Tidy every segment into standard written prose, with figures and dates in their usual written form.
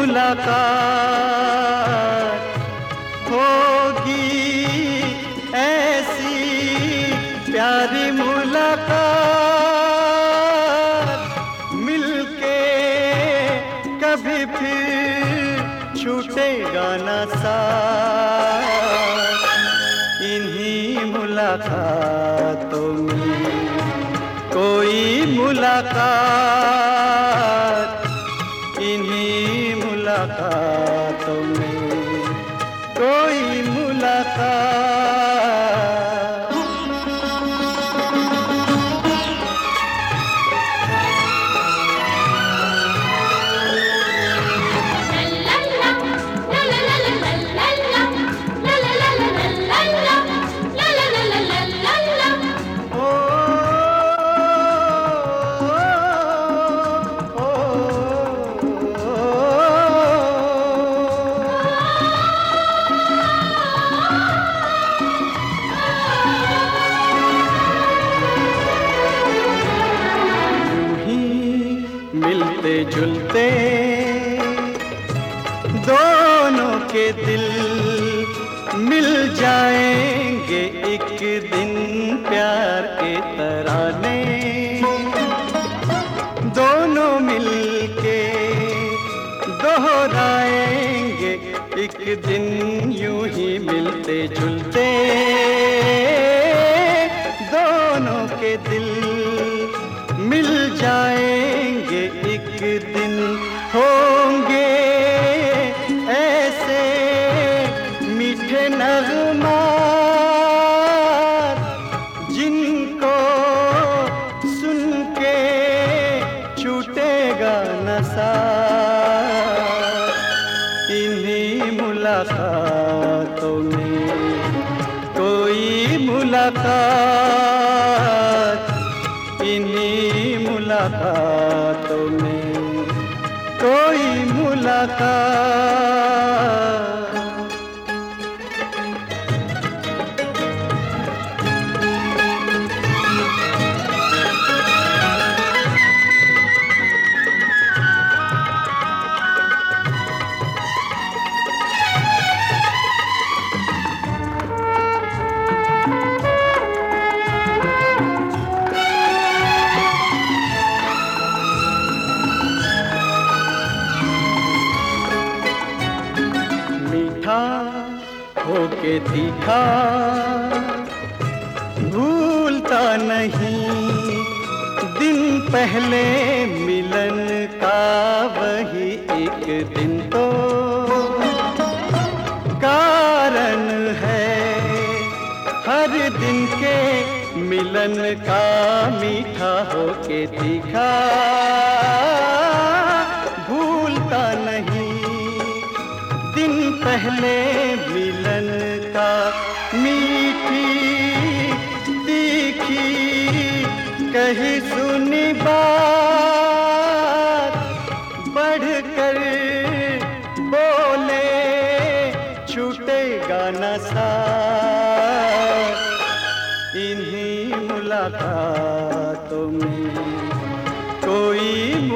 मुलाकात होगी, ऐसी प्यारी मुलाकात मिलके कभी फिर छूटेगा ना साथ। इन्हीं मुलाकातों में कोई मुलाकात, इन्हीं मुलाकातों में कोई मुलाकात। मिलते जुलते दोनों के दिल मिल जाएंगे एक दिन प्यार के तराने। दोनों मिलके दोहराएंगे एक दिन यूं ही मिलते जुलते दोनों के दिल मिल जाएंगे एक दिन। होंगे ऐसे मीठे नग़मात जिनको सुन के छूटेगा न साथ। इन्हीं मुलाकातों में कोई मुलाकात, इन्हीं मुलाकातों में कोई मुलाकात। होके तीखा भूलता नहीं दिन पहले मिलन का वही एक दिन तो कारण है हर दिन के मिलन का। मीठा होके तीखा भूलता नहीं दिन पहले मिलन का। मीठी तीखी कही सुनी बात बढ़कर बोले छूटेगा न साथ। इन्हीं मुलाकातों में कोई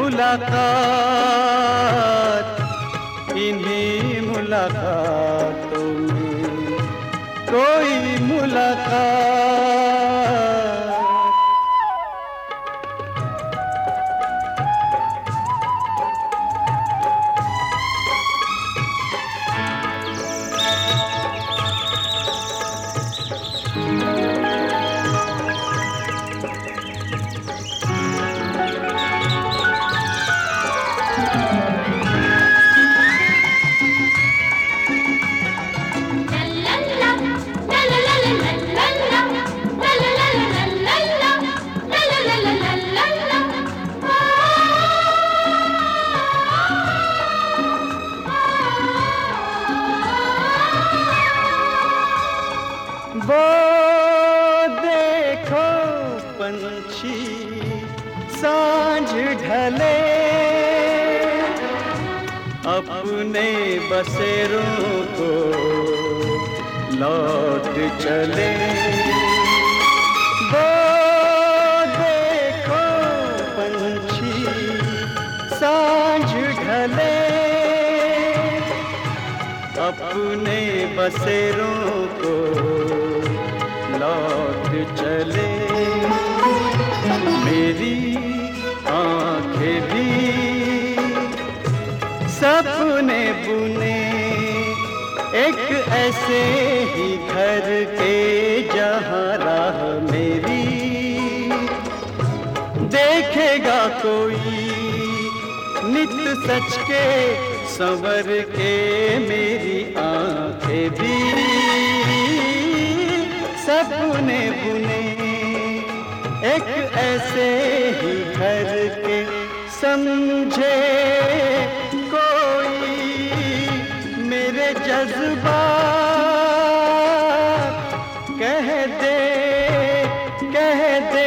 मुलाकात, इन्हीं मुलाकातों में कोई मुलाकात। वो देखो पंछी सांझ ढले अपने बसेरों को लौट चले। वो देखो पंछी सांझ ढले अपने बसेरों को लौट चले। मेरी आंखें भी सपने बुने एक ऐसे ही घर के जहाँ राह मेरी देखेगा कोई नित सच के संवर के। मेरी आंखें भी सपने बुने एक ऐसे ही घर के। समझे कोई मेरे जज्बात, कह दे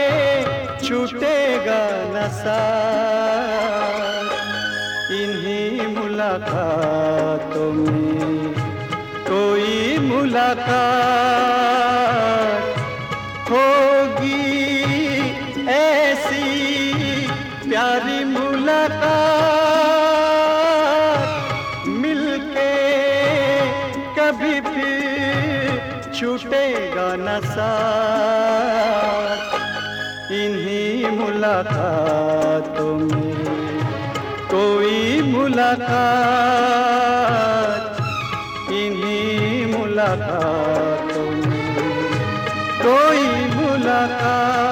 छूटेगा न साथ। इन्हीं मुलाकातों में कोई मुलाकात होगी, ऐसी प्यारी मुलाकात मिलके कभी फिर छूटेगा न साथ। इन्हीं मुलाकातों में कोई मुलाकात, इन्हीं मुलाकातों में कोई मुलाकात।